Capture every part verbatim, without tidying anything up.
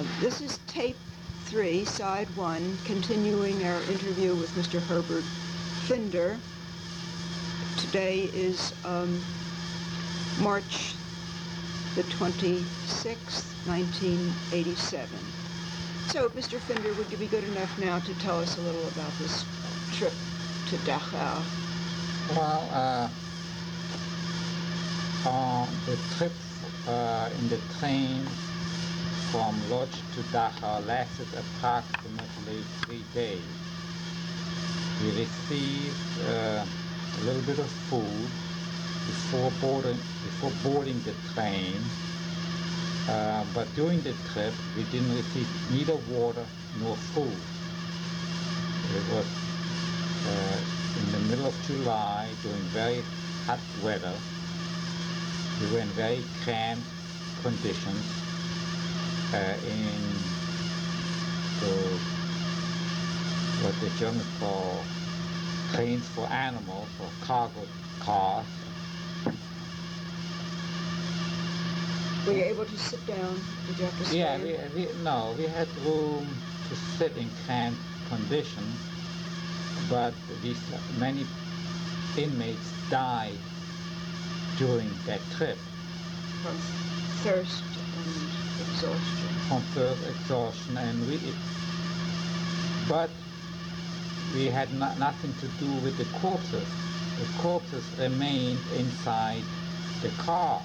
Uh, this is tape three, side one, continuing our interview with Mister Herbert Finder. Today is um, March the twenty-sixth, nineteen eighty-seven. So, Mister Finder, would you be good enough now to tell us a little about this trip to Dachau? Well, uh, on the trip uh, in the train from Lodz to Dachau lasted approximately three days. We received uh, a little bit of food before boarding, before boarding the train, uh, but during the trip we didn't receive neither water nor food. It was uh, in the middle of July during very hot weather. We were in very cramped conditions uh, in the, what the Germans call trains for animals, or cargo cars. Were you able to sit down? Did you have to stand? Yeah, we, we, no, we had room to sit in cramped conditions, but these many inmates died during that trip. From thirst and exhaustion. From thirst, exhaustion, and we, but we had not, nothing to do with the corpses. The corpses remained inside the car.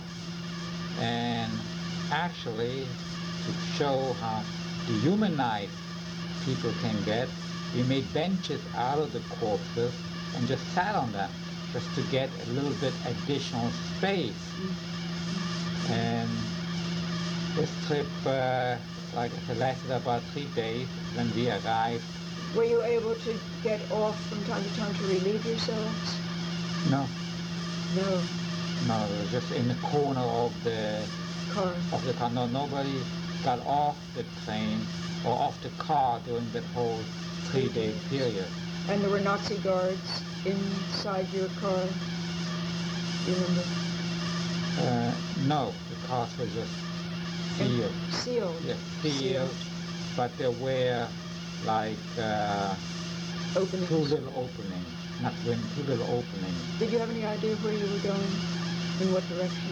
And actually, to show how dehumanized people can get, we made benches out of the corpses and just sat on them, just to get a little bit additional space. Mm-hmm. And this trip, uh, like I said, lasted about three days. When we arrived. Were you able to get off from time to time to relieve yourselves? No. No. No, just in the corner of the car. Of the car. No, nobody got off the train or off the car during that whole three-day period. And there were Nazi guards inside your car? Do you remember? Uh, no, the cars were just sealed. And sealed. Yes, sealed, sealed. But there were like uh, openings. Two little openings, not when two little openings. Did you have any idea where you were going? In what direction?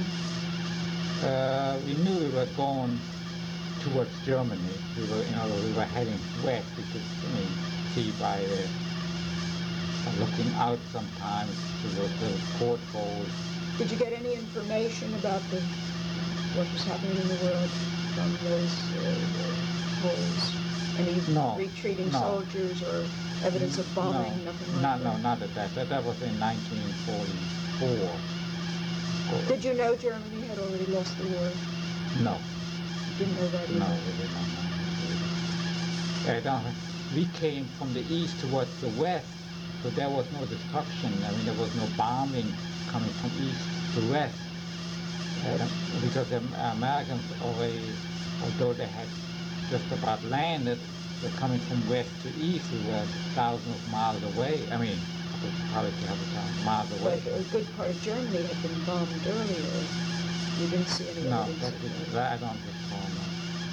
Uh, we knew we were going towards Germany. We were, you know, we were heading west. We could, I mean, see by the, uh, looking out sometimes to the, the portholes. Did you get any information about the what was happening in the world from those uh, holes? Any no, retreating no. soldiers or evidence of bombing? No, nothing like no, that? No, not at that. that. That was in nineteen forty-four. Did you know Germany had already lost the war? No. You didn't know that either? No, we did not know. Uh, we came from the east towards the west, so there was no destruction. I mean, there was no bombing coming from east to west. Uh, because the Americans already, although they had just about landed, were coming from west to east. We were thousands of miles away. I mean, probably a thousand miles away. But a good part of Germany had been bombed earlier. You didn't see any no, evidence that of that. that? I don't recall, no.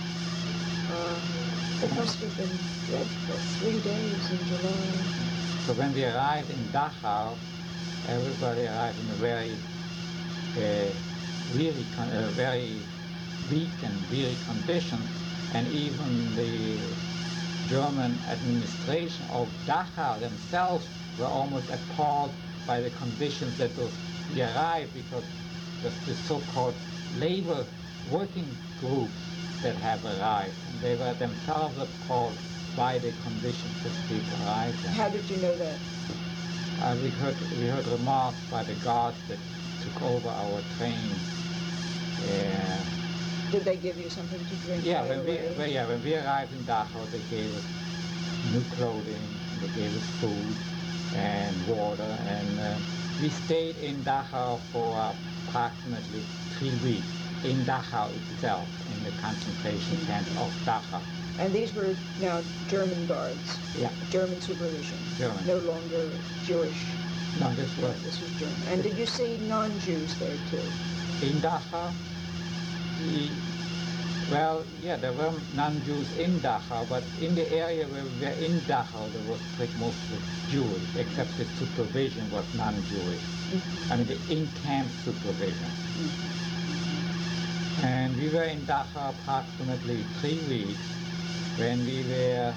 Uh, it must have been dreadful. Three days in July. So when we arrived in Dachau, everybody arrived in a very uh, weary, con uh, very weak and weary condition, and even the German administration of Dachau themselves were almost appalled by the conditions that those we arrived, because the so-called labor working groups that have arrived, and they were themselves appalled by the conditions that people arrived in. How did you know that? Uh, we heard we heard remarks by the guards that took over our train. Uh, Did they give you something to drink? yeah, right when we away? well, yeah when we arrived in Dachau, they gave us new clothing, they gave us food and water, and uh, we stayed in Dachau for approximately three weeks in Dachau itself, in the concentration camp of Dachau. And these were now German guards? Yeah. German supervision? German. No longer Jewish? No, this was... Yeah, this was German. And did you see non-Jews there too? In Dachau, we, Well, yeah, there were non-Jews in Dachau, but in the area where we were in Dachau, there was pretty mostly Jewish, except the supervision was non-Jewish. Mm-hmm. I mean, the in-camp supervision. Mm-hmm. And we were in Dachau approximately three weeks when we were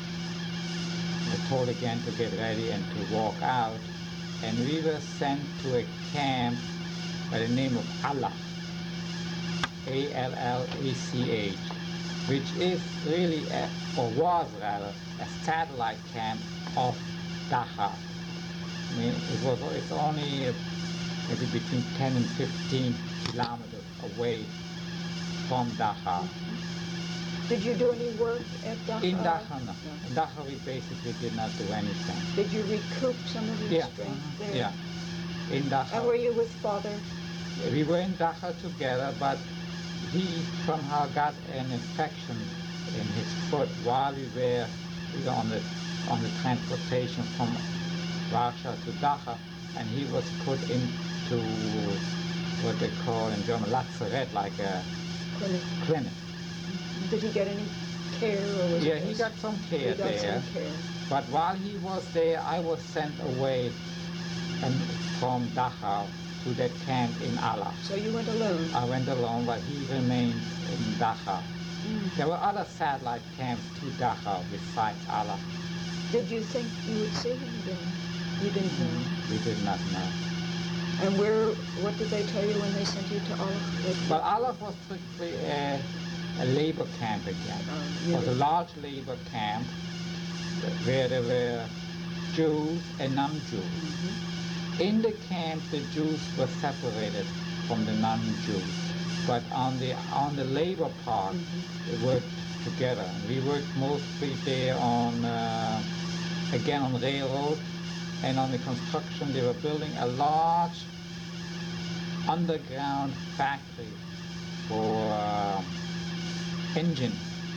told again to get ready and to walk out. And we were sent to a camp by the name of Allah. A L L A C H, which is really, a, or was rather, a satellite camp of Dachau. I mean, it was, it's only uh, maybe between ten and fifteen kilometers away from Dachau. Did you do any work at Dachau? In Dachau, no. No. In Dachau, we basically did not do anything. Did you recoup some of your Yeah. strength Mhm. there? Yeah. In Dachau. And were you with Father? We were in Dachau together, but he somehow got an infection in his foot while we were you know, on the on the transportation from Warsaw to Dachau, and he was put into what they call in German Lazarett, like a Clinic. clinic. Did he get any care, or was Yeah, it he just- got some care he got there. some care. But while he was there, I was sent away and from Dachau to that camp in Allah. So you went alone? I went alone, but he remained in Dachau. Mm. There were other satellite camps to Dachau besides Allah. Did you think you would see him again? You didn't know. We did not know. And where? What did they tell you when they sent you to Aleph? But Aleph was strictly a, a labor camp again. Um, It was a large labor camp where there were Jews and non-Jews. Mm-hmm. In the camp, the Jews were separated from the non-Jews. But on the on the labor part, Mm-hmm. they worked together. We worked mostly there on, uh, again, on railroad and on the construction. They were building a large underground factory for uh, engine,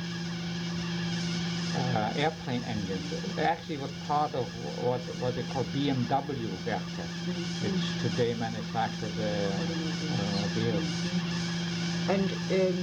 uh, airplane engines. It actually was part of what what they call B M W Werke, which today manufacture the uh, vehicles. And um,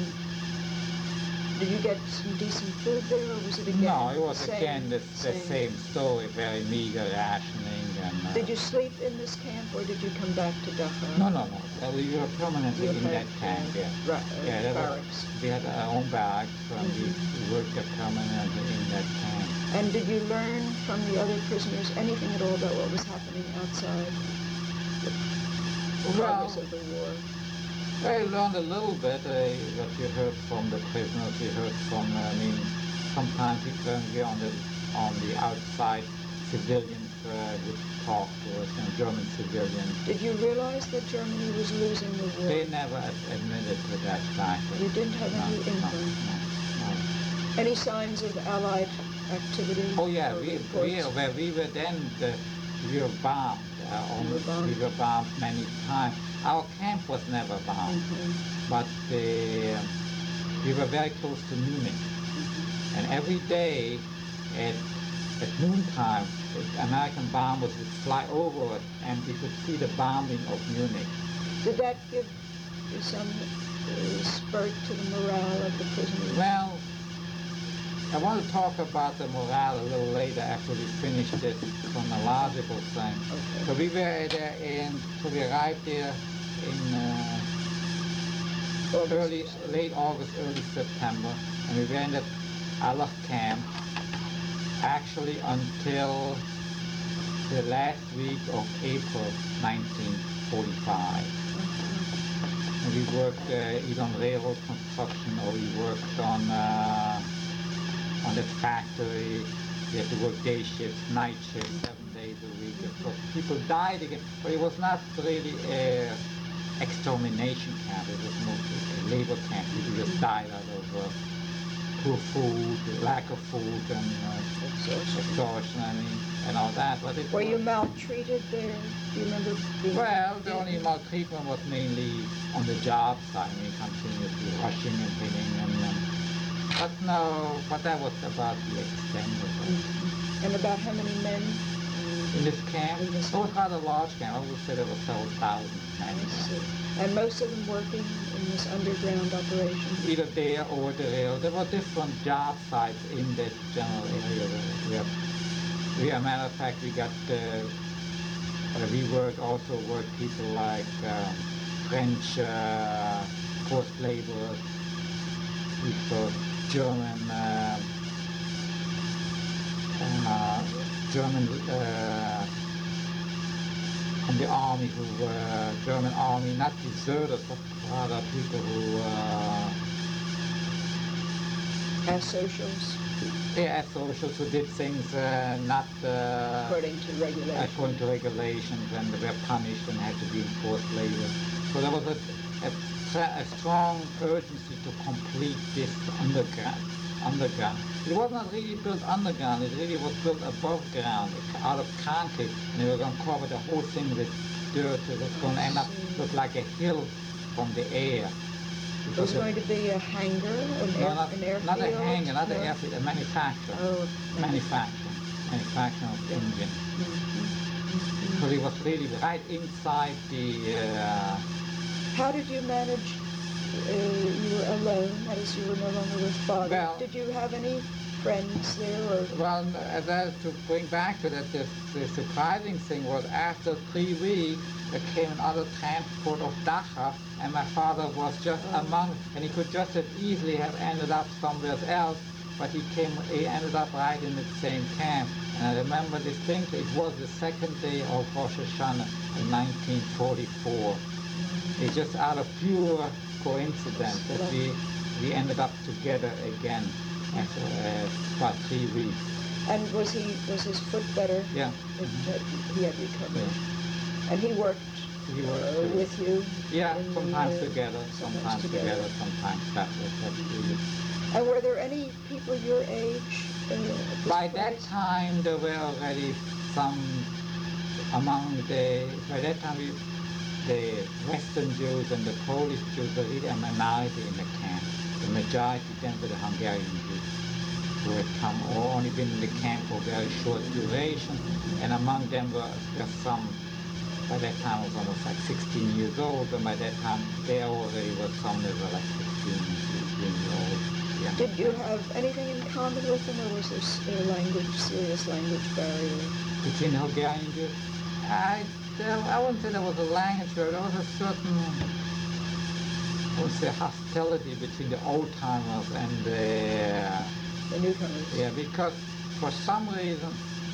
did you get some decent food there, or was it again? No, it was the same, again the, the same story, very meager rationing. And, uh, Did you sleep in this camp, or did you come back to Dachau? No, no, no. Uh, we were permanently You in had, that camp, uh, yeah. ra- uh, yeah, that was- barracks. we had our own barracks, and Mhm. we, we worked there permanently in that camp. And did you learn from the other prisoners anything at all about what was happening outside the progress of the war? I learned a little bit uh, what you heard from the prisoners. You heard from, uh, I mean, sometimes when we were on the on the outside, civilians uh, would talk to us, you know, German civilians. Did you realize that Germany was losing the war? They never ad- admitted to that fact. You didn't have No, any no, inkling? no, no. Any signs of Allied activity? Oh yeah, or we, reports? we where we were then the, we were bombed. Uh, You almost, were bombed? We were bombed many times. Our camp was never bombed, Mhm. but the, we were very close to Munich, Mhm. and every day at at noontime, the American bombers would fly over it, and we could see the bombing of Munich. Did that give some uh, spurt to the morale of the prisoners? Well, I want to talk about the morale a little later after we finish this chronological thing. Okay. So we were there in, so we arrived there in uh, August, early, you said. late August, early September, and we were in that Allah camp actually until the last week of April nineteen forty-five. Mhm. And we worked uh, either on railroad construction or we worked on uh, on that factory. We had to work day shifts, night shifts, seven days a week. Of course, people died again, but it was not really a extermination camp. It was mostly a labor camp. People just died out of uh, poor food, lack of food, and uh, Exhaustion. exhaustion, I mean, and all that. But it Were you was- maltreated there? Do you remember being... Well, the only beaten? maltreatment was mainly on the job side. I mean, continuously rushing and hitting and. Um, but no, but that was about the extent of it. Mhm. And about how many men? In this camp, In this it was rather large camp. I would say there were several thousand men. I see. And most of them working in this underground operation? Either there or there. There were different job sites in that general area. We have, we, as a matter of fact, we got, uh, uh, we worked, also worked people like um, French uh, forced laborers, we saw German, uh, uh, German uh, from the army who were German army, not deserters, but rather people who uh, As socials, yeah, as socials who did things uh, not uh, according to regulation? according to regulations, and they were punished and had to be enforced labor. So there was a, a, tra- a strong urgency to complete this underground. Underground. It was not really built underground. It really was built above ground, out of concrete, and they were going to cover the whole thing with dirt. It was going to end up look like a hill from the air. It was going to be a hangar, an, No, air, not, an airfield? not a hangar, not no? an airfield, a manufacturer. Oh, Manufacturing. Manufacturing of Yeah. engine. Mhm. Because it was really right inside the... Uh, How did you manage? Uh, you were alone, that is, you were no longer with father. Well- Did you have any friends there, or? well, uh, that, to bring back to that, the, the surprising thing was after three weeks, there came another transport of Dachau, and my father was just Oh. among, and he could just as easily have ended up somewhere else, but he came, he ended up right in the same camp. And I remember distinctly, it was the second day of Rosh Hashanah in nineteen forty-four. It's just out of pure coincidence that we, we ended up together again after uh, about three weeks. And was he was his foot better? Yeah. It, uh, he had recovered. Yeah. And he worked, He worked uh, too. with you? Yeah, in the, sometimes uh, together, sometimes together, sometimes separate. But we, And were there any people your age? Uh, at this by that place? time, there were already some among the, by that time, we, the Western Jews and the Polish Jews were really a minority in the camp. The majority then were the Hungarian Jews who had come or only been in the camp for very short duration, and among them were, were some, by that time I was almost like sixteen years old, and by that time there already were some that were like sixteen, eighteen years old. Yeah. Did you have anything in common with them, or was there s- a language, serious language barrier? Between the Hungarian Jews? I, there, I wouldn't say there was a language barrier, there was a certain, I would say, hostility between the old-timers and the, The newcomers? yeah, because for some reason,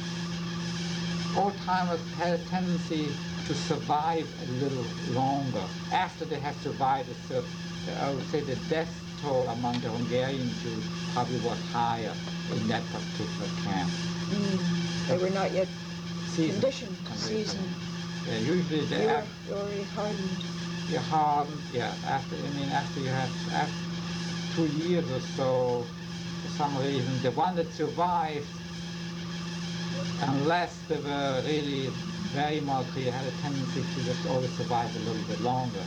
old-timers had a tendency to survive a little longer. After they have survived a certain, I would say the death toll among the Hungarian Jews probably was higher in that particular camp. Mm. They were not yet Seasoned. conditioned, Conditioned. seasoned. Yeah, usually You they were have, already hardened. you're hardened, yeah, after, I mean, after you have, after two years or so, for some reason, the one that survived, unless they were really very maltreated, had a tendency to just always survive a little bit longer.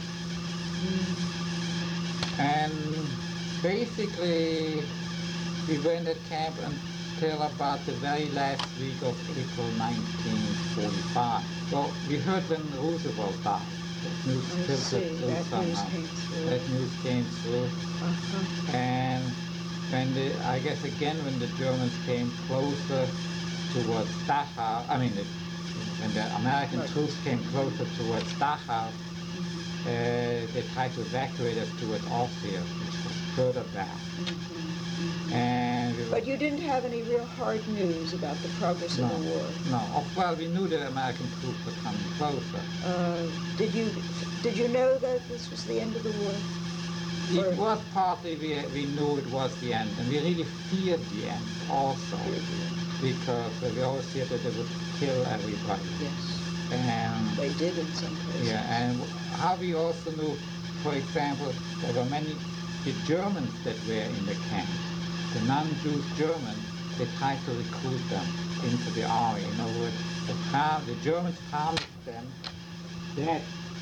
Mm. And basically, we were in that camp until about the very last week of April nineteen forty-five. Well, we heard when Roosevelt died. That news I filtered see, through that news somehow. came through. That news came through. Uh-huh. And when the, I guess again, when the Germans came closer towards Dachau, I mean, the, when the American Right. troops came closer towards Dachau, Mhm. uh, they tried to evacuate us towards Austria, which was further back. Mhm. And we were, But you didn't have any real hard news about the progress no, of the war. no. Oh, well, we knew the American troops were coming closer. Uh, did you did you know that this was the end of the war? Or- It was partly we, we knew it was the end, and we really feared the end also, because uh, we always feared that they would kill everybody. Yes, And they did in some cases. yeah, and how we also knew, for example, there were many the Germans that were in the camp, the non-Jewish Germans. They tried to recruit them into the army. In other words, the, prom- the Germans promised them that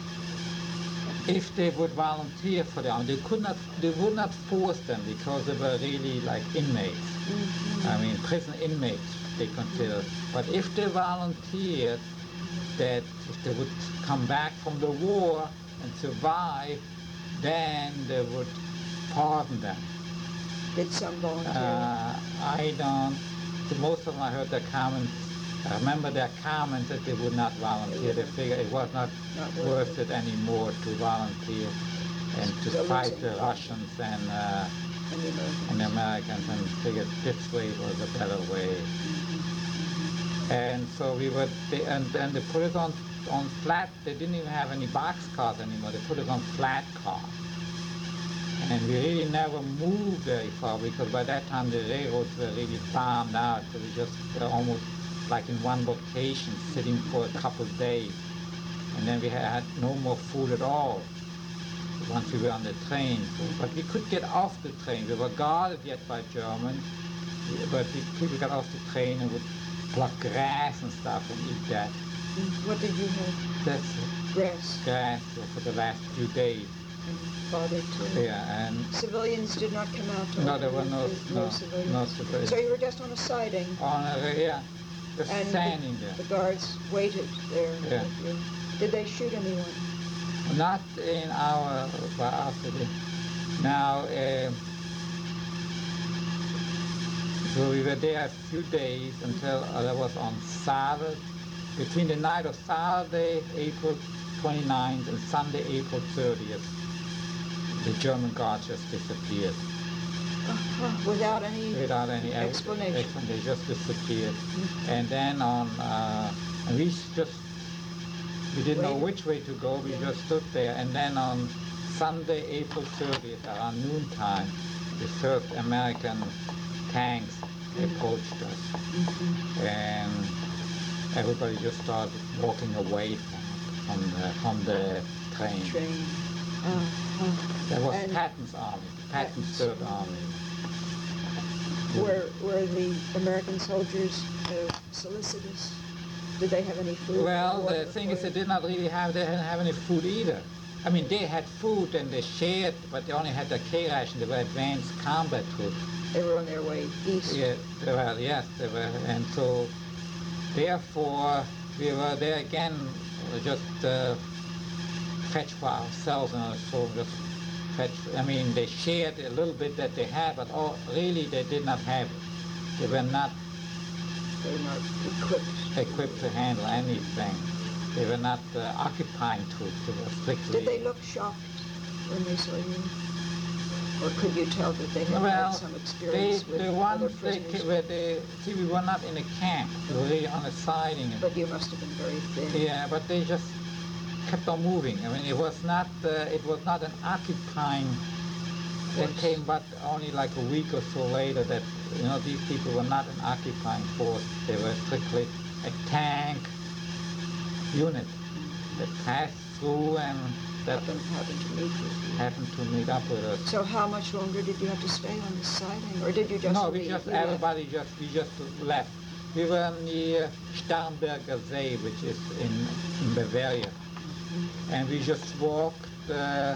if they would volunteer for the army, they could not, they would not force them because they were really like inmates. Mhm. I mean, prison inmates, they considered. But if they volunteered, that if they would come back from the war, and survive, then they would pardon them. Did some volunteer? Uh, I don't, the most of them I heard their comments, I remember their comments that they would not volunteer. They figured it was not, Not worth, worth it anymore to volunteer and to They're fight losing the lives. Russians and, uh, And the Americans. and the Americans, and figured this way was a better way. And so we were, they, and then they put it on, on flat, they didn't even have any box cars anymore, they put it on flat cars. And we really never moved very far, because by that time the railroads were really bombed out, so we just were almost like in one location, sitting for a couple of days. And then we had no more food at all once we were on the train. So, but we could get off the train. We were guarded yet by Germans, but we, people got off the train and would pluck grass and stuff and eat that. Mm, What did you have? That's it. Grass Grass for the last few days. and father too? Yeah, and Civilians did not come out to no, open there were the- no, the- no, civilians? no civilians. So you were just on a siding? On a, yeah, just And the- standing there. The guards waited there. Yeah. with you. Did they shoot anyone? Not in our city. Now, uh, so we were there a few days until uh, that was on Saturday, between the night of Saturday, April twenty-ninth, and Sunday, April thirtieth. The German guards just disappeared Uh-huh. Without any without any ev- explanation? explanation. They just disappeared. And then on, uh, and we just, we didn't know Waited. which way to go. We Yeah. just stood there. And then on Sunday, April thirtieth, around noontime, the first American tanks approached us. Mhm. And everybody just started walking away from, from, the, from the train. Train. Uh-huh. That was And Patton's army, Patton's Patton's third army. Were, were the American soldiers uh, solicitous? Did they have any food? Well, water the thing is, for they you? did not really have, they didn't have any food either. I mean, they had food and they shared, but they only had the K ration. They were advanced combat troops. They were on their way east. Yeah, they were, yes, they were. And so, therefore, we were there again, uh, just uh, fetch for ourselves, and so just fetch. I mean, they shared a little bit that they had, but all, really they did not have it. They were not They were not equipped. equipped to handle anything. They were not uh, occupying troops. They were strictly. Did they look shocked when they saw you? Or could you tell that they had Well, had some they, experience with the other ones they, prisoners? ca- where they, see, we were not in a camp. We were really on a siding. But you must have been very thin. Yeah, but they just kept on moving. I mean, it was not, uh, it was not an occupying. That Force. came, but only like a week or so later. That you know, these people were not an occupying force. They were strictly a tank unit that passed through and that Happened, happened to meet with you. happened to meet up with us. So how much longer did you have to stay on the siding? Or did you just No, we leave? just, You left? everybody just, we just left. We were near Starnberger See, which is in, in Bavaria. And we just walked uh,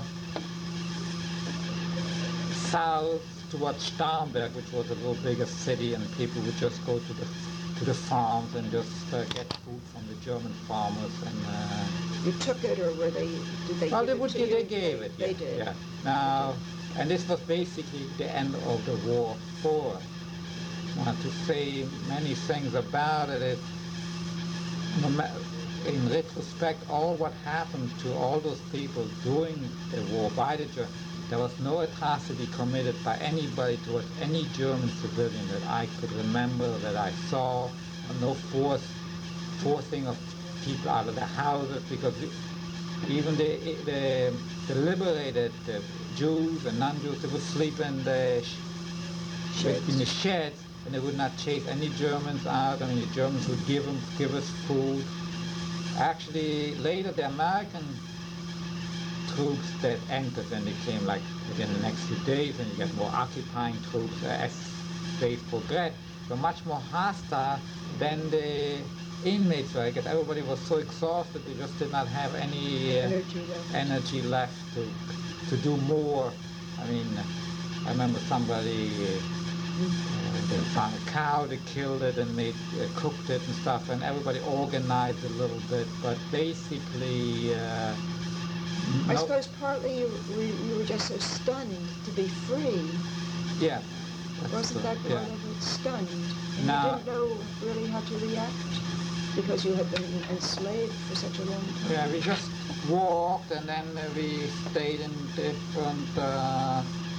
south towards Starnberg, which was a little bigger city, and people would just go to the to the farms and just uh, get food from the German farmers. And uh, You took it, or were they, did they well, give they it would, to they you? gave it. They yeah, did. Yeah. Now, and this was basically the end of the war for us. Now, to say many things about it, it no ma- in retrospect, all what happened to all those people during the war by the Germans, there was no atrocity committed by anybody towards any German civilian that I could remember, that I saw, no force, forcing of people out of the houses, because even the, the, the liberated the Jews and non-Jews, they would sleep in the, sh- Sheds. in the sheds, and they would not chase any Germans out. I mean, the Germans would give them, give us food. Actually, later the American troops that entered, and they came like within the next few days, and you get more occupying troops uh, as days progressed, were much more hostile than the inmates were, because everybody was so exhausted, they just did not have any uh, Energy left. energy left to to do more. I mean, I remember somebody, uh, they found a cow, they killed it and made, uh, cooked it and stuff, and everybody organized a little bit, but basically uh, I No- suppose partly you, we, you were just so stunned to be free. Yeah. that's Wasn't true, that part yeah. of it? Stunned. And No. you didn't know really how to react because you had been enslaved for such a long time. Yeah, we just walked and then uh, we stayed in different uh,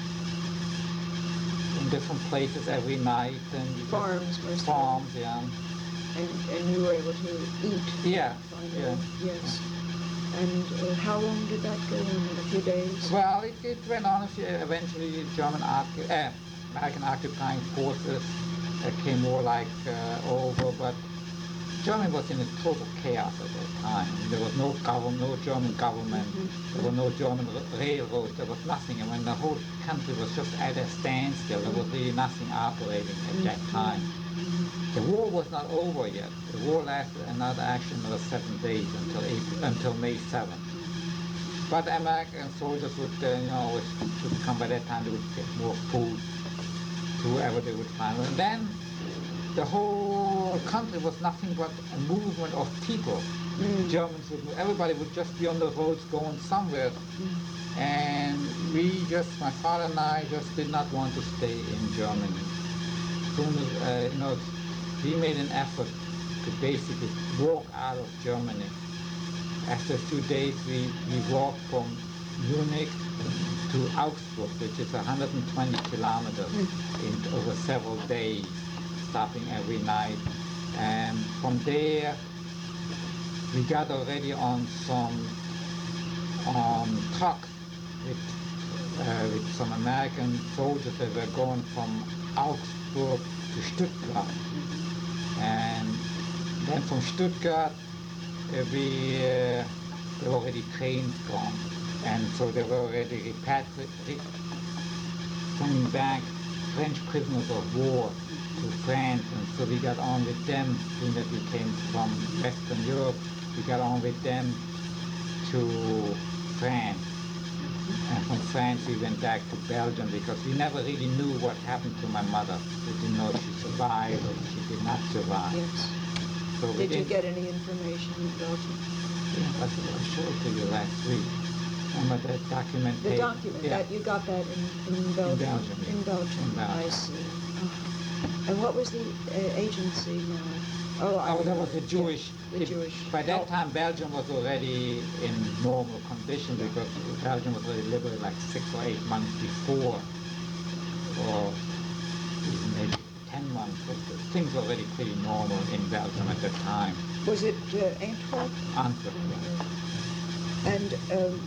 in different places every night and we just- Farms, most of all. farms, yeah. And, and you were able to eat. Yeah, Finally, yeah, yes. And uh, how long did that go on? A few days? Well, it, it went on. a few- Eventually, German occu- uh, American occupying forces uh, came more like uh, over, but Germany was in a total chaos at that time. There was no government, no German government. Mhm. There were no German r- railroads. There was nothing. And when the whole country was just at a standstill, there was really nothing operating at that time. The war was not over yet. The war lasted another actually another seven days until April, until May seventh. But American soldiers would, uh, you know, would come by that time. They would get more food to whoever they would find. And then the whole country was nothing but a movement of people. Mm. Germans would, everybody would just be on the roads going somewhere. Mm. And we just, my father and I just did not want to stay in Germany. Soon as, uh, you know, we made an effort to basically walk out of Germany. After a few days, we, we walked from Munich to Augsburg, which is one hundred twenty kilometers in over several days, stopping every night. And from there, we got already on some um, trucks with, uh, with some American soldiers that were going from Augsburg to Stuttgart. And then from Stuttgart, uh, we uh, there were already trains gone, and so they were already repatriated, sending back French prisoners of war to France, and so we got on with them, being that we came from Western Europe, we got on with them to France. And from France we went back to Belgium because we never really knew what happened to my mother. We didn't know if she survived or if she did not survive. Yes. So we Did you didn't- get any information in Belgium? Yeah, I think I showed it to you last week. Remember that document? The document, Yeah. that you got that in, in Belgium? Belgium, yeah. In Belgium, In Belgium. I see. Uh-huh. And what was the uh, agency now? Oh, I Oh, that know was the it, Jewish. yeah, the it- Jewish. By that help. time, Belgium was already in normal condition because Belgium was already liberated like six or eight months before, or even maybe ten months. But things were already pretty normal in Belgium at that time. Was it uh, Antwerp? Antwerp, yeah. And um,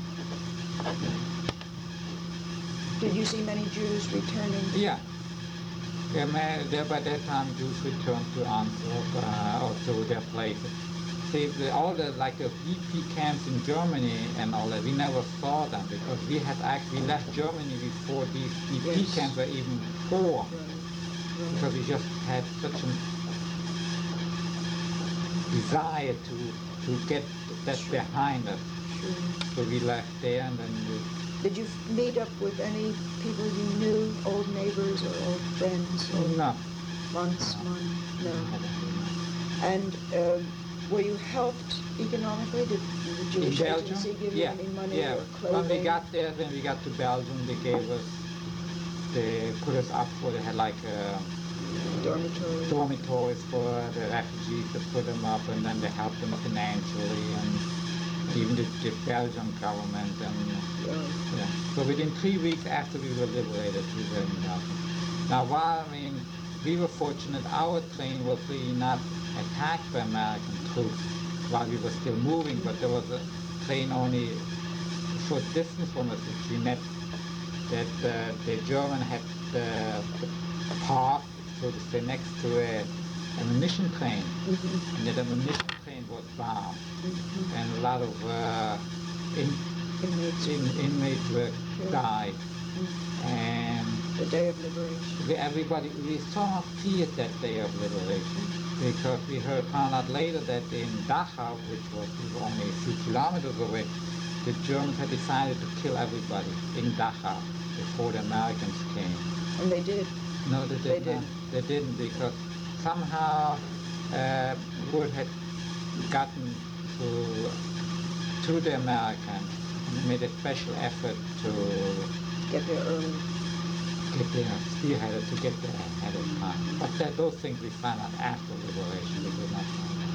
did you see many Jews returning? Yeah. Yeah, ma- there by that time Jews returned to Antwerp, uh, or to their places. See, the, all the like the V P camps in Germany and all that, we never saw them because we had actually left Germany before these V P Yes. camps were even formed. Right, Because right. we just had such a desire to to get that Sure. behind us. Sure. So we left there and then we, Did you f- meet up with any people you knew, old neighbors or old friends? Old no. Months, No. month, no. I don't know. And um, were you helped economically? Did the In Jewish Belgium? agency give Yeah, you any money yeah. or clothing? When we got there, when we got to Belgium, they gave us, they put us up for, they had like uh, Dormitory? dormitories for the refugees to put them up, and then they helped them financially, and even the, the Belgian government, and Yeah. yeah. So within three weeks after we were liberated, we were in Belgium. Now, while I mean, we were fortunate, our train was really not attacked by American troops while we were still moving, but there was a train only a short distance from us, which we met, that uh, the German had uh, parked, so to say, next to a ammunition train, Mm-hmm. and that ammunition train was bombed, Mm-hmm. and a lot of uh, in, Inmates. in, inmates were Sure. died, Mm. and The day of liberation. we, everybody, we saw feared that day of liberation, because we heard, found out later that in Dachau, which was we were only a few kilometers away, the Germans had decided to kill everybody in Dachau before the Americans came. And they did. No, they, They did not. didn't. They didn't, because somehow uh, word had gotten to to the Americans, and made a special effort to Get there early. get there, spearheaded to get there ahead of time. But that, those things we found out after liberation, we did not find out.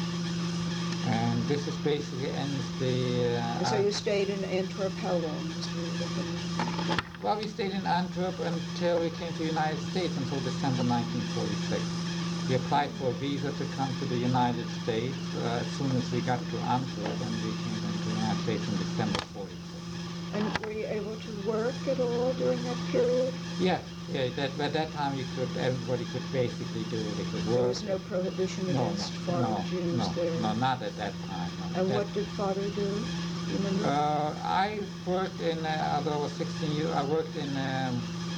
And this is basically ends the... Uh, And so you stayed in Antwerp how long, Mister Whitman? Well, we stayed in Antwerp until we came to the United States until December nineteen forty-six. We applied for a visa to come to the United States uh, as soon as we got to Antwerp, and we came into the United States in December forty-six. And were you able to work at all during that period? Yeah, yeah. That, at that time, you could everybody could basically do it. They could work. There was no prohibition no, against no, foreign no, Jews no, there? no, not at that time. No. And That- what did Father do? Do you remember? Uh, I worked in, uh, although I was sixteen years, I worked in um,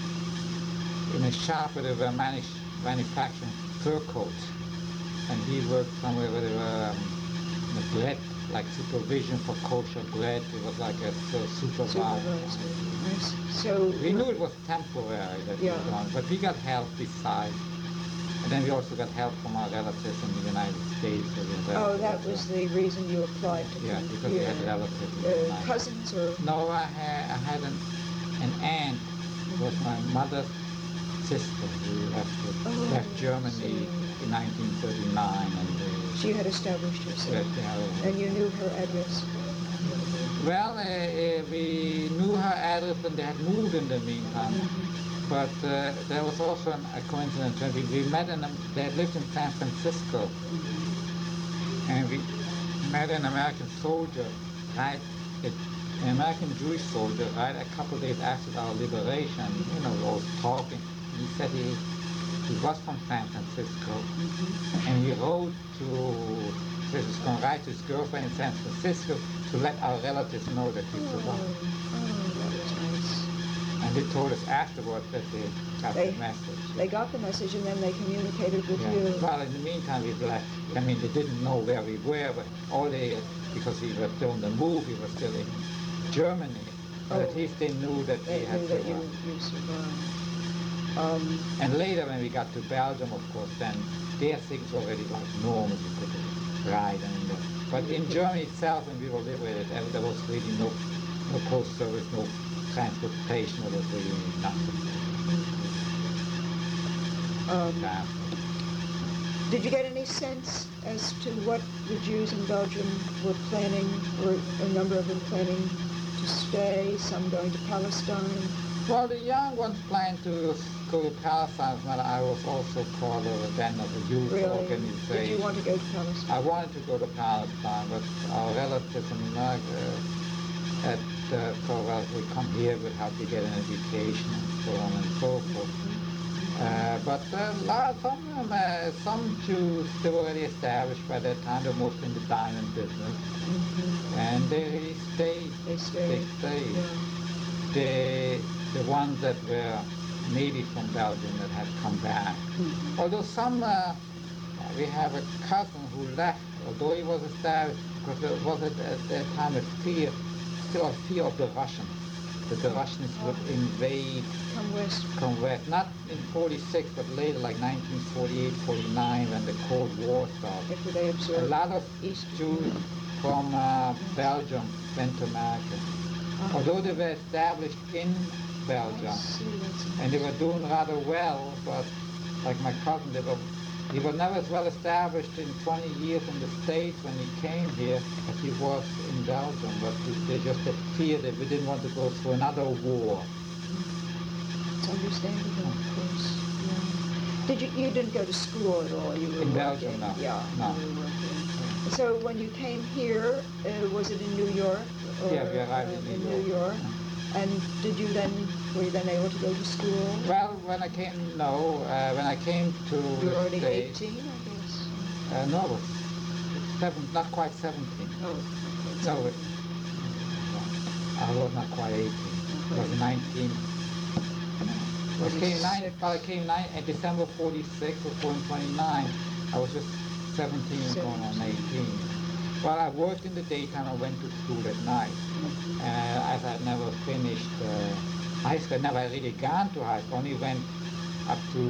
in a shop where they were manuf manufacturing fur coats. And he worked somewhere where they were um, the bread, like supervision for kosher bread. It was like a uh, supervisor. Supervisor. Nice. So We knew it was temporary that Yeah. we were on, but we got help besides. And then we also got help from our relatives in the United States. So we had Oh, relatives that as was well. the reason you applied to Yeah, come because we here. had relatives in the Uh, United cousins or? No, I had, I had an, an aunt who was my mother's sister who left, Oh, left Germany so- in nineteen thirty-nine. And uh, She had established herself. left, uh, And you knew her address? Well, uh, uh, we knew her address and they had moved in the meantime. But uh, there was also an, a coincidence when we, we met in, a, they had lived in San Francisco. And we met an American soldier, right, a, an American Jewish soldier, right, a couple of days after our liberation. You know, we was talking. He said he, he was from San Francisco. And he wrote to, he was going to write to his girlfriend in San Francisco to let our relatives know that he Oh, survived. oh, that was nice. And they told us afterwards that they got They- the message. They got the message and then they communicated with Yeah. you. Well, in the meantime, we left. I mean, they didn't know where we were, but all they, because we were still on the move, we were still in Germany. But at Oh. least they knew that They we had knew that you, survived. you survived. Um, And later, when we got to Belgium, of course, then their things were already like normal. You could ride and uh, but in Germany itself, when we were liberated, uh, there was really no, no post service, no transportation. There was really nothing. um, Yeah. Did you get any sense as to what the Jews in Belgium were planning, or a number of them planning to stay, some going to Palestine? Well, the young ones planned to go to Palestine, but I was also part of a then of a youth Really? organization. Did you want to go to Palestine? I wanted to go to Palestine, but our relatives in America had uh, told us we come here, we'd have to get an education and so on and so forth. Uh, but uh, lot, some of them, uh, some Jews, they were already established by that time. They're mostly in the diamond business, Mhm. and they stayed. They They stayed. stayed. Yeah. The the ones that were maybe from Belgium that had come back. Mhm. Although some, uh, we have a cousin who left, although he was established, because there was at, at that time a fear, still a fear of the Russians, that the Russians would invade, Come west. come west, not in forty-six, but later, like nineteen forty-eight, forty-nine, when the Cold War started. After they A absorbed lot of East. Jews from uh, Belgium went to America. Uh-huh. Although they were established in I Belgium, see, that's and they were doing rather well, but like my cousin, they were, he was never as well established in twenty years in the States when he came here as he was in Belgium, but they just had fear that we didn't want to go through another war. It's understandable, of course. Yeah. Did you? You didn't go to school at all. You were In working. Belgium, no. Yeah. No. You were working. So when you came here, uh, was it in New York? Or, Yeah, we arrived uh, in New New York. And did you then? Were you then able to go to school? Well, when I came, no, uh, when I came to You were the already States, eighteen, I guess. uh, no, it was seven, not quite seventeen. Oh. No, it, I was not quite eighteen. It was nineteen. I came nine, well, I came nine, in December forty-six or twenty-nine. I was just seventeen going on eighteen. Well, I worked in the daytime, I went to school at night. Uh, as I had never finished uh, high school, I never really gone to high school, only went up to,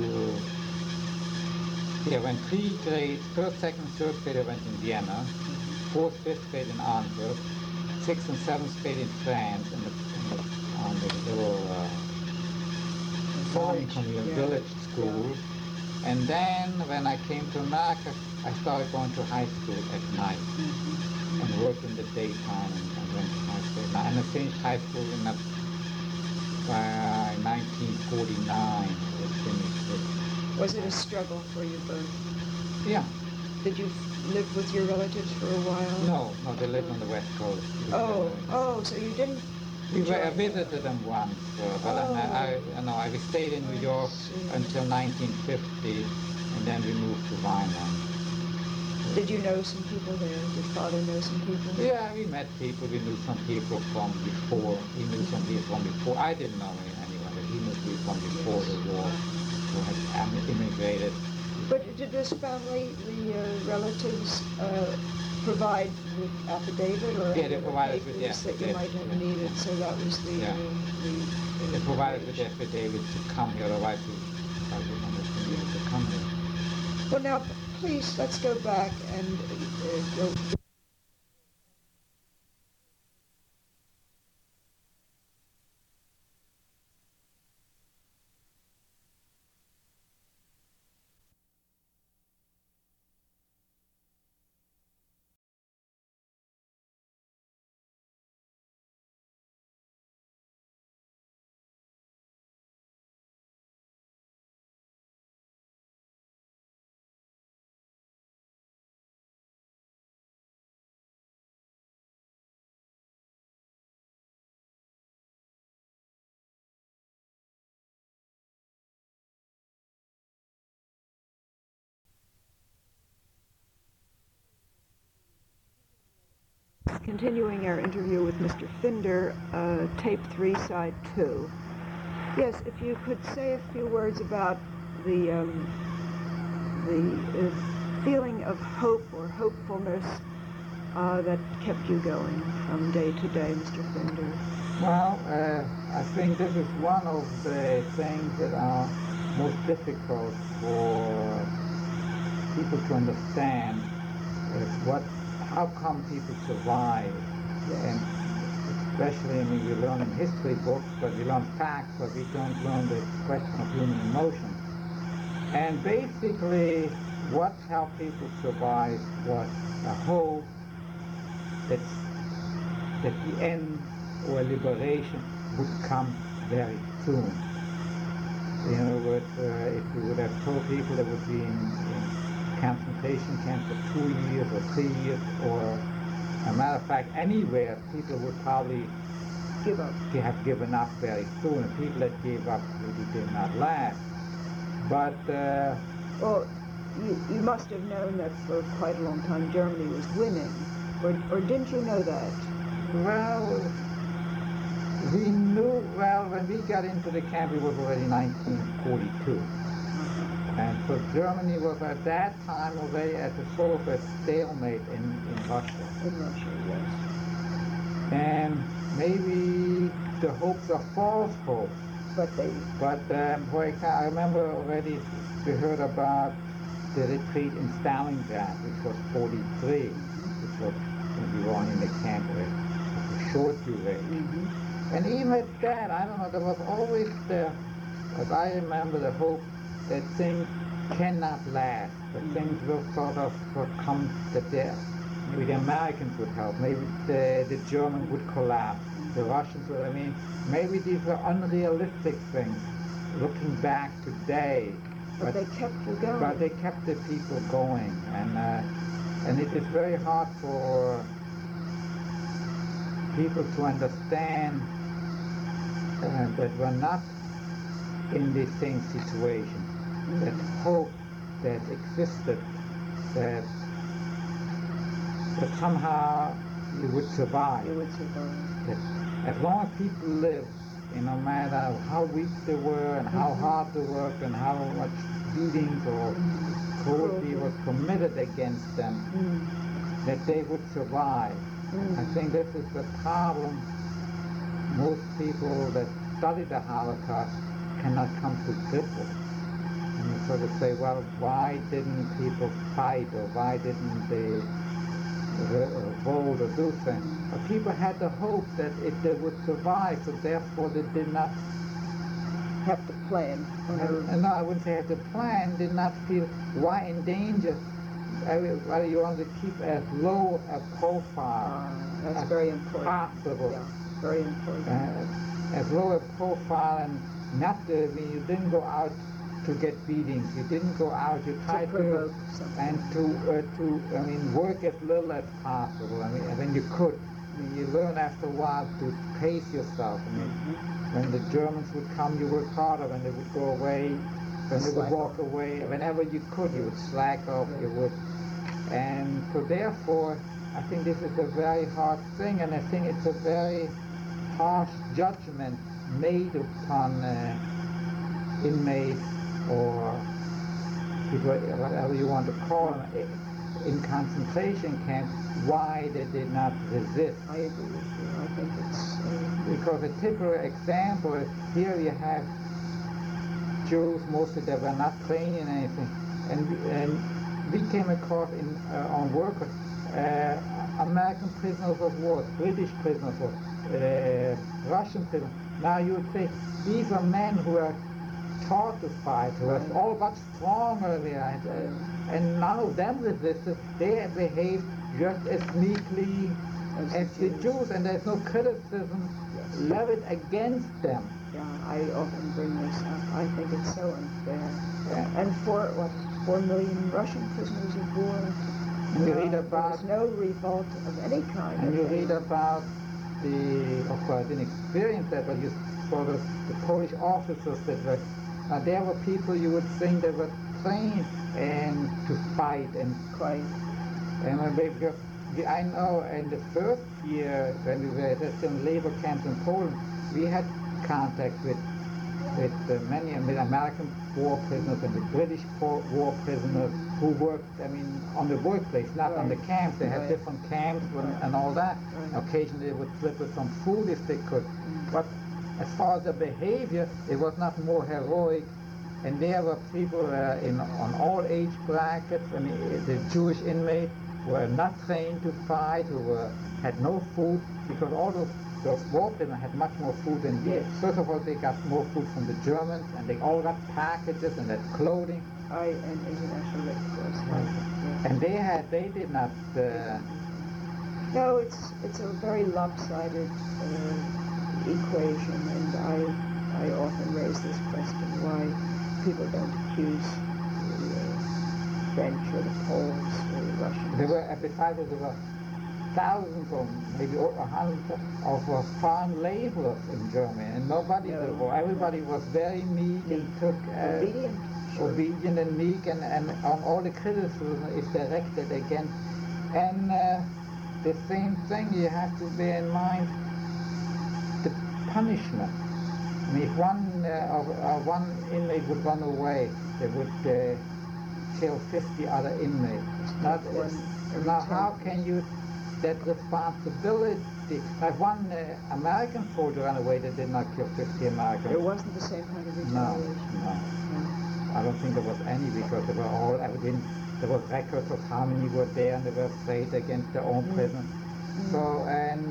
yeah, went three grades, first, second, third grade I went in Vienna, fourth, fifth grade in Antwerp, sixth and seventh grade in France, in the, in the, on the little uh, farming Village, community, yeah, village school. yeah. And then when I came to America, I started going to high school at night Mhm. and worked in the daytime and, and went to high school. And I finished high school in the, uh, nineteen forty-nine. I finished it. Was it a struggle for you both? Yeah. Did you live with your relatives for a while? No, no, they lived on the West Coast. We, Oh, uh, oh, so you didn't we were, I join visited them once, uh, but I, I, you know, I stayed in New I York see. until nineteen fifty, and then we moved to Vineland. Did you know some people there? Did father know some people? Yeah, we met people. We knew some people from before. We knew some people from before. I didn't know anyone, but he knew people from before the war who had immigrated. But did this family, the uh, relatives, uh, provide with affidavit or Yeah, any they other provided with the papers that you affidavit, might have yeah, needed? yeah. So that was the Yeah. uh, the. Uh, They provided with the wage. affidavit to come here, otherwise we, I wouldn't have been able to come here. Well, now please let's go back and uh, go. Continuing our interview with Mister Finder, uh, tape three, side two. Yes, if you could say a few words about the um, the uh, feeling of hope or hopefulness uh, that kept you going from day to day, Mister Finder. Well, uh, I think this is one of the things that are most difficult for people to understand is what, how come people survive, Yes. and especially, I mean, we learn in history books, but we learn facts, but we don't learn the question of human emotion. And basically, what helped people survive was a hope that that the end or liberation would come very soon. In other words, uh, if we would have told people that would be in, in concentration camps for two years or three years, or a matter of fact, anywhere, people would probably Give up. have given up very soon. And people that gave up really did not last. But uh, Well, you, you must have known that for quite a long time Germany was winning, or, or didn't you know that? well, we knew, well, when we got into the camp, it was already nineteen forty-two. And so Germany was at that time already at a sort of a stalemate in, in Russia. In Russia, yes. And maybe the hopes are false hopes. But they... But um, for example, I remember already we heard about the retreat in Stalingrad, which was forty-three, mm-hmm. which was when we were on in the camp of a short duration. Mm-hmm. And even at that, I don't know, there was always the, as I remember, the hope that things cannot last, that mm-hmm. things will sort of come, that the, maybe the Americans would help, maybe the, the Germans would collapse, the Russians would, I mean, maybe these were unrealistic things, looking back today. But, but they kept you going. But they kept the people going, and uh, and it is very hard for people to understand uh, that we're not in the same situation, mm-hmm. that hope that existed, that that somehow you would survive. You would survive. That as long as people live, and no matter how weak they were and how mm-hmm. hard they worked and how much beatings or mm-hmm. cruelty was committed against them, mm. that they would survive. Mm. I think this is the problem most people that study the Holocaust cannot come to grips with. And you sort of say, well, why didn't people fight, or why didn't they revolt or do things. But people had the hope that if they would survive, so therefore they did not Have to plan. on have, a- no, I wouldn't say have to plan, did not feel why endanger. Well, you want to keep as low a profile Uh, that's as very important. possible. Yeah, very important. Uh, as low a profile and not, uh, I mean, you didn't go out to get beatings. You didn't go out. You tried to, provoke something. and to uh, to I mean work as little as possible. I mean, when you could. I mean, you learn after a while to pace yourself. I mean, when the Germans would come, you worked harder. When they would go away, when they would Slack walk off. away, whenever you could, you would slack off. You would, and so therefore, I think this is a very hard thing, and I think it's a very harsh judgment made upon uh, inmates or people, whatever you want to call them, in concentration camps, why they did not resist. I agree with you. I think it's... Uh, Because a typical example is here you have Jews, mostly that were not trained in anything, and and we came across in uh, on workers uh, American prisoners of war, British prisoners of war, uh, Russian prisoners. Now you would say these are men who are taught to fight, who are all much stronger there, and, uh, and none of them resisted. They behaved just as meekly As as the the Jews. Jews, and there's no criticism Yes. levied against them. yeah, I often bring this up. I think it's so unfair. Yeah. And for, what, four million Russian prisoners of war? And you read uh, about There was no revolt of any kind. And you of read any- about the, of course, I didn't experience that, but you saw the, the Polish officers that were, uh, there were people you would think they were trained and to fight and Quite. and when they, because the- I know in the first year when we were just in labor camps in Poland, we had contact with with uh, many with American war prisoners and the British war war prisoners who worked, I mean, on the workplace, not on the Right. camps. They had Right. different camps and, Right. and all that. Right. Occasionally they would slip with some food if they could. Mm. But as far as the behavior, it was not more heroic. And there were people uh, in on all age brackets. I mean, the Jewish inmates were not trained to fight, who were, had no food, because all those, those war prisoners had much more food than we. Yes. First of all, they got more food from the Germans, and they all got packages and had clothing. I and International Red Cross. help, yeah. And they had, they did not. Uh, No, it's it's a very lopsided uh, equation, and I I often raise this question: why people don't accuse the uh, French or the Poles or the Russians? there were, besides, there were thousands or maybe over hundreds of uh, foreign laborers in Germany, and nobody, No. well, everybody was very meek and took uh, Obedient. Sure. obedient and meek, and, and on all the criticism is directed against. And uh, the same thing you have to bear in mind, the punishment. I mean, if one, uh, of, uh, one inmate would run away, they would uh, kill fifty other inmates. Not, One every now, ten. how can you, that responsibility, like one uh, American soldier ran away, they did not kill fifty Americans. It wasn't the same kind of No, retaliation. no. No. I don't think there was any, because they were all evident. There was records of how many were there, and they were afraid against their own Mm. prison. Mm. So, and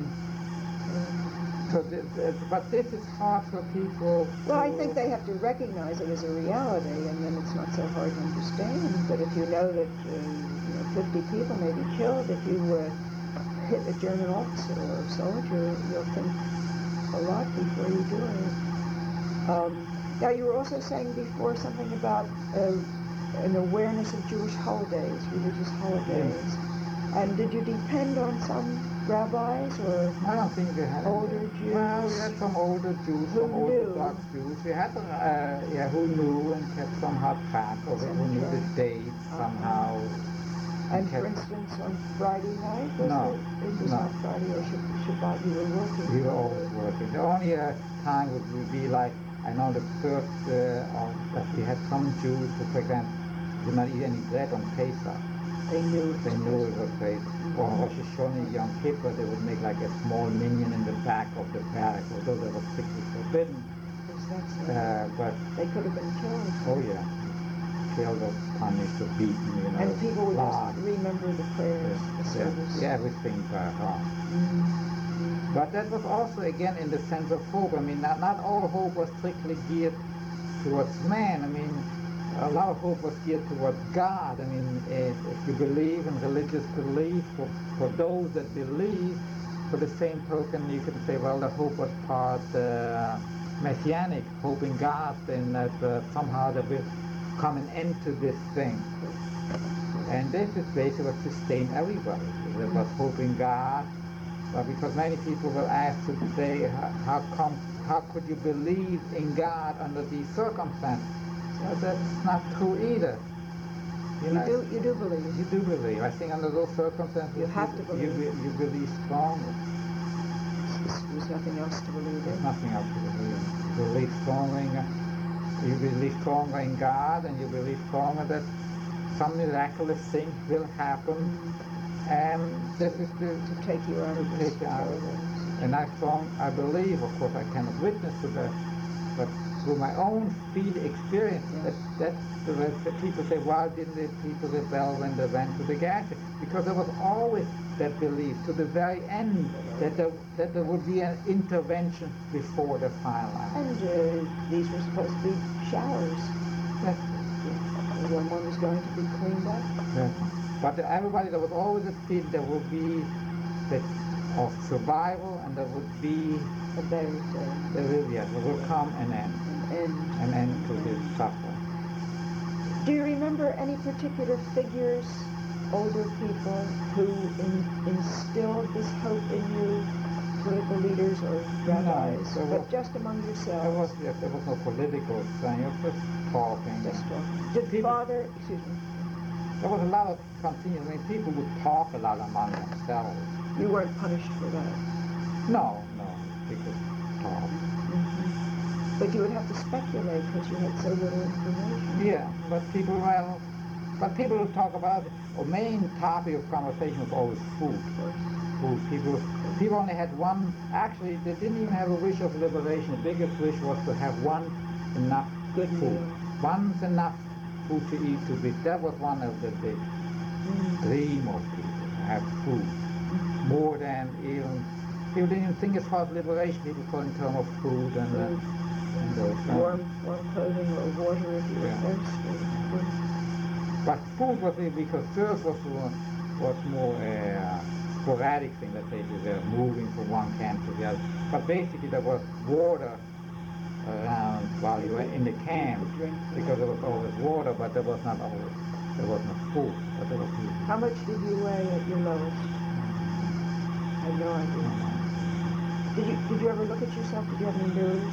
Mm. so, th- th- but this is hard for people. Well, I to- think they have to recognize it as a reality, and then it's not so hard to understand. But if you know that uh, you know, fifty people may be killed if you uh, hit a German officer or a soldier, you'll think a lot before you do it. Um, now, you were also saying before something about uh, an awareness of Jewish holidays, religious holidays. And did you depend on some rabbis or I don't think we had any. older Jews? Well, we had some older Jews, Who some knew? Orthodox Jews. We had, uh, yeah, who knew and kept somehow track of it, who Some knew the track. dates Uh-huh. somehow. And kept- for instance, on Friday night, was No, it? It was no. not Friday or Shab- Shabbat, you were working. We were always working. The only uh, time would be like, I know the first, uh, of, that we had some Jews who, for example, did not eat any bread on Pesach. They knew it They was knew it Pesach. was Pesach. Or on Rosh Hashanah, Yom Kippur, they would make like a small minion in the back of the barrack, although they were strictly forbidden. Because that's, uh, Uh, but, they could have been killed. oh yeah. killed or punished or beaten, you know. And people would flogged. just remember the prayers, Yeah, the service. yeah, everything by heart. Mm. But that was also, again, in the sense of hope. I mean, not, not all hope was strictly geared towards man. I mean, a lot of hope was geared towards God. I mean, if, if you believe in religious belief, for, for those that believe, for the same token, you can say, well, the hope was part uh, messianic, hope in God, and that uh, somehow there will come an end to this thing. And this is basically what sustained everybody. There was hope in God. Well, because many people will ask today, how, how come, how could you believe in God under these circumstances? Well, that's not true either. You, You know, do, you do believe. you do believe. I think under those circumstances, You have to believe. You, you believe strongly. There's nothing else to believe There's in. nothing else to believe. You believe strongly in, you believe strongly in God, and you believe strongly that some miraculous thing will happen. Mm. And this is the, To take you out to of this take you out of terrible it. And I strong, I believe, of course, I cannot witness to that, but through my own field experience, Yeah. that that the, the people say, why didn't the people rebel when they went to the gas? Because there was always that belief to the very end that there, that there would be an intervention before the final act. And uh, these were supposed to be showers. That's When one was going to be cleaned up. Yeah. But everybody, there was always a feel there would be that of survival, and there would be A better day. there will, yeah, there will come an end, An end. an end to his suffering. Do you remember any particular figures, older people, who in, instilled this hope in you? Political leaders or rabbis, No, but was, just among yourselves? There was, yes, there was no political thing, it was just talking. Just talking. Did people, Father, excuse me. There was a lot of continuous, I mean, people would talk a lot among themselves. You weren't punished for that? No, no, people talk. Mm-hmm. But you would have to speculate because you had so little information. Yeah, but people, well, but people would talk about it. The main topic of conversation was always food. Food. People, people only had one, actually, they didn't even have a wish of liberation. The biggest wish was to have one enough Good food. meal. One's enough food to eat, to be. That was one of the big Mm. dream of people, to have food. Mm. More than even, people didn't even think as far as liberation, people thought in terms of food and, uh, and those things. Warm, warm clothing or water if you were Yeah. thirsty. But food was, because thirst was, was more a uh, sporadic thing, let's say, they were moving from one camp to the other. But basically there was water around while you were in the camp, because there was always water, but there was not always, there was no food, but there was food. How much did you weigh at your lowest? I have no idea. Did you, did you ever look at yourself? Did you have any mirrors?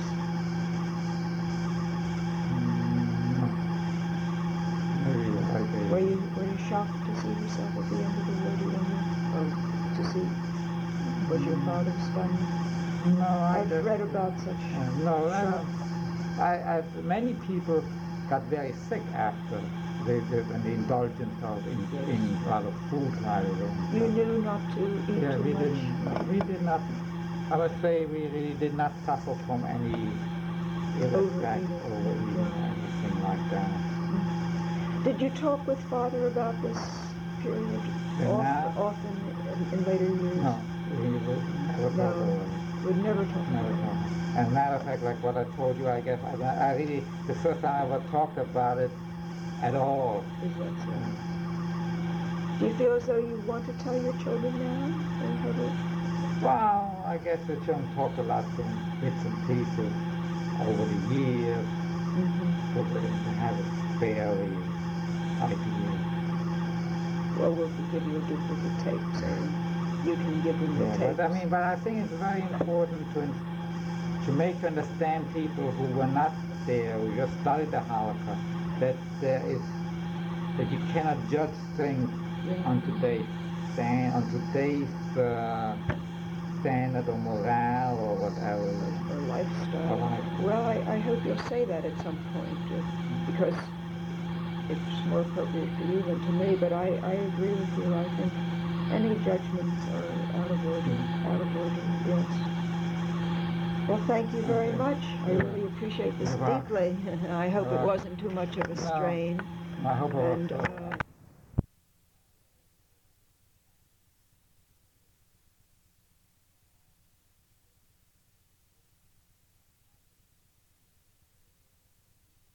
Okay. Were you, were you shocked to see yourself at the end of the road? Or to see, was your father stunned? No, I I've just, read about such uh, no, shock. I, I, many people got very sick after they, they when the indulgence of in, in a lot of food rather than. You knew not to eat Yeah, too we much? didn't. We did not. I must say we really did not suffer from any ill effect, Overeating. overeating, Yeah. anything like that. Did you talk with Father about this period And often, now- often in, in later years? No, we would never No. talk about it. Would never talk Never about talk. it. As a matter of fact, like what I told you, I guess I, I really the first time I ever talked about it at all. Is that so? Do you feel as though you want to tell your children now, uh, Herbert? Well, I guess the children talked a lot in bits and pieces over the years, Mm-hmm. so that they have a fairly idea. Well, we'll give you a duplicate tape so you can give them the Yeah, tape. but I mean, but I think it's very important to to make to understand people who were not there, who just studied the Holocaust, that there is that you cannot judge things Yeah. on today's stand, on today's uh, standard or morale or whatever. Or lifestyle. Or lifestyle. Well, I, I hope you'll say that at some point, uh, because it's more appropriate for you than to me, but I, I agree with you. I think any judgments are out of order, out of order, yes. Well, thank you very Okay. much. I You're really appreciate this You're welcome. deeply. I hope You're it welcome. wasn't too much of a No. strain. I hope And uh, uh,